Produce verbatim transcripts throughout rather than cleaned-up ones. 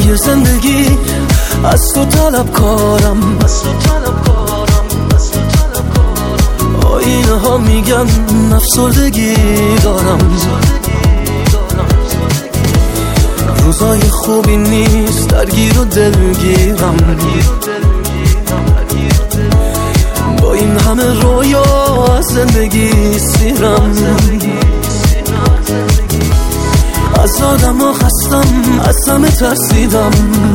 توی زندگی از تو طلب کارم، آینه ها میگن افسردگی دارم. روزای خوبی نیست، درگیر و دلگیرم، با این همه رویا از زندگی سیرم. از آدم ها خستم، از همه ترسیدم،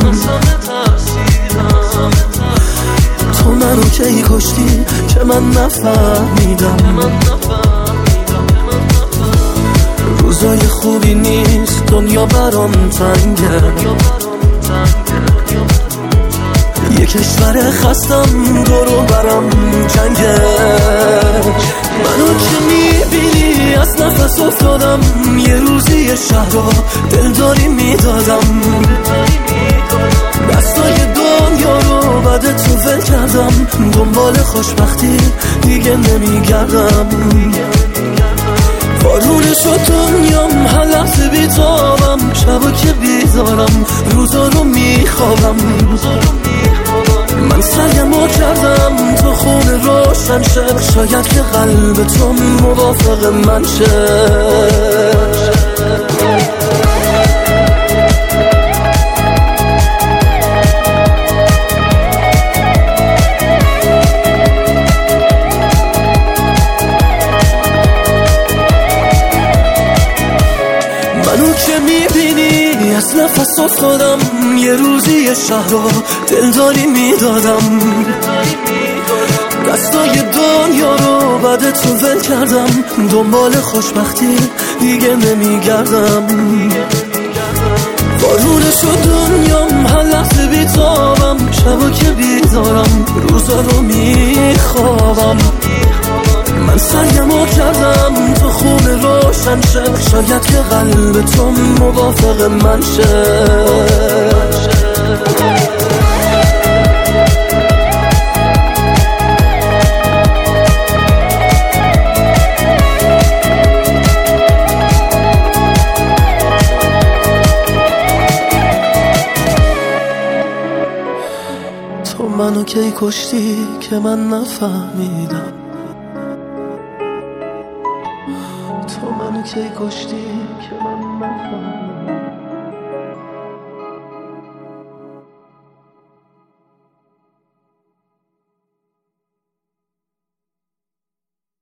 تو منو کی کشتی که من نفهمیدم. روزای خوبی نیست، دنیا برام تنگه، یه کشور خستم دورو برام جنگه. منو که میبینی از نفس افتادم، یه روزی یه شهر رو دلداری میدادم، دستای دنیا رو بعد تو ول کردم، دنبال خوشبختی دیگه نمیگردم. بارونه شد دنیام، هر لحظه بیتابم، شبا که بیدارم، روزا رو میخوابم. من سعیمو کردم تو خونه روشن شه، شاید که قلب تو موافق من شه. منو که میبینی از نفس افتادم، یه روزی یه شهر رو دلداری میدادم، دستای دنیا رو بعد تو ول کردم، دنبال خوشبختی دیگه نمیگردم. بارونه شد دنیام، هر لحظه بیتابم، شبا که بیدارم، روزا رو میخوابم. من سعیمو کردم تو خونه روشن شه، شاید که قلب تو موافق من شه. تو منو کی کشتی که من نفهمیدم، تو منو کی کشتی